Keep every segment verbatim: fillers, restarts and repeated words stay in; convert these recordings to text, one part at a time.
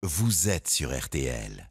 vous êtes sur R T L.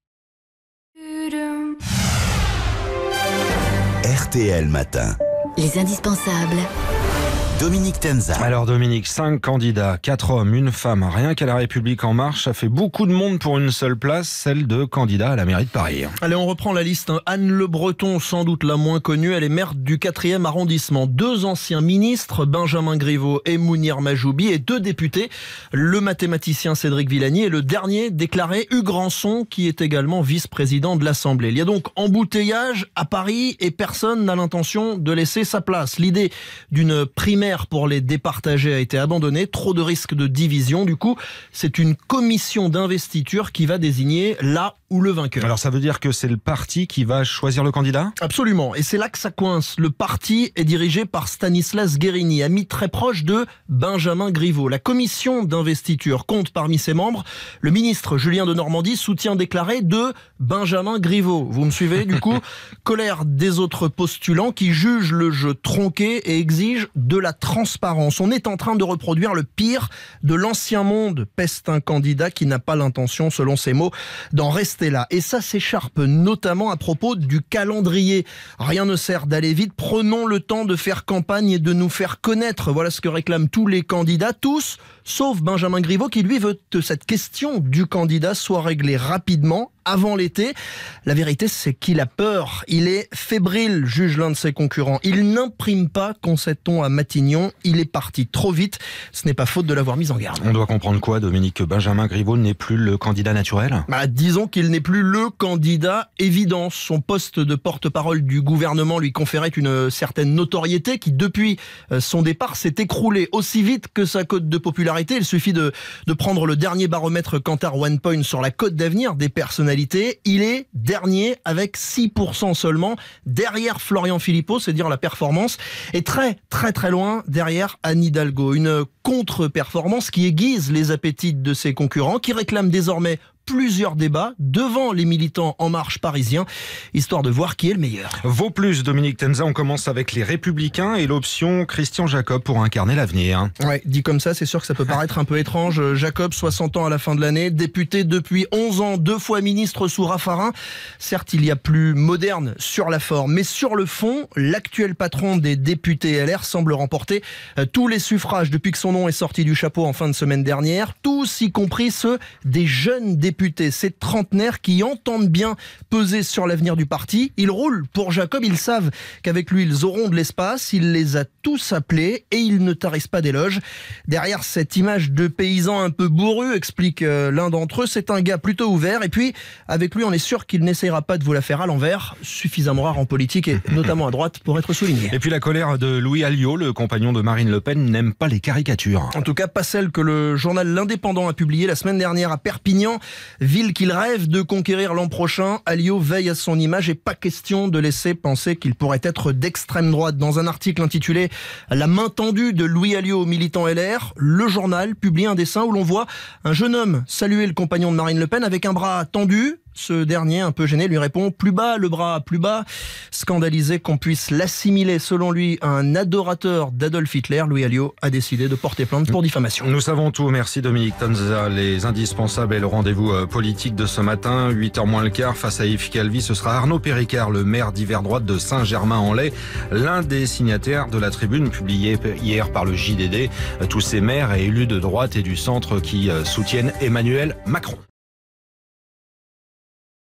R T L Matin. Les indispensables. Dominique Tenza. Alors Dominique, cinq candidats, quatre hommes, une femme. Rien qu'à La République En Marche, ça fait beaucoup de monde pour une seule place, celle de candidat à la mairie de Paris. Allez, on reprend la liste. Anne Le Breton, sans doute la moins connue, elle est maire du quatrième arrondissement. Deux anciens ministres, Benjamin Griveaux et Mounir Majoubi, et deux députés, le mathématicien Cédric Villani et le dernier déclaré Hugues Rançon, qui est également vice-président de l'Assemblée. Il y a donc embouteillage à Paris et personne n'a l'intention de laisser sa place. L'idée d'une primaire pour les départager a été abandonnée. Trop de risques de division. Du coup, c'est une commission d'investiture qui va désigner là ou le vainqueur. Alors ça veut dire que c'est le parti qui va choisir le candidat ? Absolument. Et c'est là que ça coince. Le parti est dirigé par Stanislas Guérini, ami très proche de Benjamin Griveaux. La commission d'investiture compte parmi ses membres le ministre Julien Denormandie, soutien déclaré de Benjamin Griveaux. Vous me suivez du coup ? Colère des autres postulants qui jugent le jeu tronqué et exigent de la transparence. On est en train de reproduire le pire de l'ancien monde, peste un candidat qui n'a pas l'intention, selon ses mots, d'en rester là. Et ça s'écharpe notamment à propos du calendrier. Rien ne sert d'aller vite. Prenons le temps de faire campagne et de nous faire connaître. Voilà ce que réclament tous les candidats, tous, sauf Benjamin Griveaux qui lui veut que cette question du candidat soit réglée rapidement, avant l'été. La vérité, c'est qu'il a peur. Il est fébrile, juge l'un de ses concurrents. Il n'imprime pas, concède-t-on à Matignon. Il est parti trop vite. Ce n'est pas faute de l'avoir mis en garde. On doit comprendre quoi, Dominique, que Benjamin Griveaux n'est plus le candidat naturel ? Bah, disons qu'il n'est plus le candidat évident. Son poste de porte-parole du gouvernement lui conférait une certaine notoriété qui, depuis son départ, s'est écroulée aussi vite que sa cote de popularité. Il suffit de, de prendre le dernier baromètre Kantar OnePoint sur la cote d'avenir des personnalités. Il est dernier avec six pour cent seulement, derrière Florian Philippot, c'est dire la performance, et très très très loin derrière Anne Hidalgo. Une contre-performance qui aiguise les appétits de ses concurrents, qui réclament désormais plusieurs débats devant les militants En Marche parisiens, histoire de voir qui est le meilleur. Vaut plus, Dominique Tenza, on commence avec les Républicains et l'option Christian Jacob pour incarner l'avenir. Ouais, dit comme ça, c'est sûr que ça peut paraître un peu étrange. Jacob, soixante ans à la fin de l'année, député depuis onze ans, deux fois ministre sous Raffarin. Certes, il y a plus moderne sur la forme, mais sur le fond, l'actuel patron des députés L R semble remporter tous les suffrages depuis que son nom est sorti du chapeau en fin de semaine dernière, tous y compris ceux des jeunes députés. Ces trentenaires qui entendent bien peser sur l'avenir du parti. Ils roulent pour Jacob, ils savent qu'avec lui, ils auront de l'espace. Il les a tous appelés et ils ne tarissent pas d'éloges. Derrière cette image de paysan un peu bourru, explique l'un d'entre eux, c'est un gars plutôt ouvert. Et puis, avec lui, on est sûr qu'il n'essayera pas de vous la faire à l'envers. Suffisamment rare en politique et notamment à droite pour être souligné. Et puis la colère de Louis Alliot, le compagnon de Marine Le Pen, n'aime pas les caricatures. En tout cas, pas celle que le journal L'Indépendant a publiée la semaine dernière à Perpignan. Ville qu'il rêve de conquérir l'an prochain, Alliot veille à son image et pas question de laisser penser qu'il pourrait être d'extrême droite. Dans un article intitulé « La main tendue de Louis Alliot aux militants L R », le journal publie un dessin où l'on voit un jeune homme saluer le compagnon de Marine Le Pen avec un bras tendu. Ce dernier, un peu gêné, lui répond « Plus bas, le bras, plus bas ». Scandalisé qu'on puisse l'assimiler, selon lui, à un adorateur d'Adolf Hitler, Louis Alliot a décidé de porter plainte pour diffamation. Nous savons tout. Merci Dominique Tenza. Les indispensables et le rendez-vous politique de ce matin, huit heures moins le quart, face à Yves Calvi. Ce sera Arnaud Péricard, le maire d'hiver droite de Saint-Germain-en-Laye, l'un des signataires de la tribune publiée hier par le J D D. Tous ces maires et élus de droite et du centre qui soutiennent Emmanuel Macron.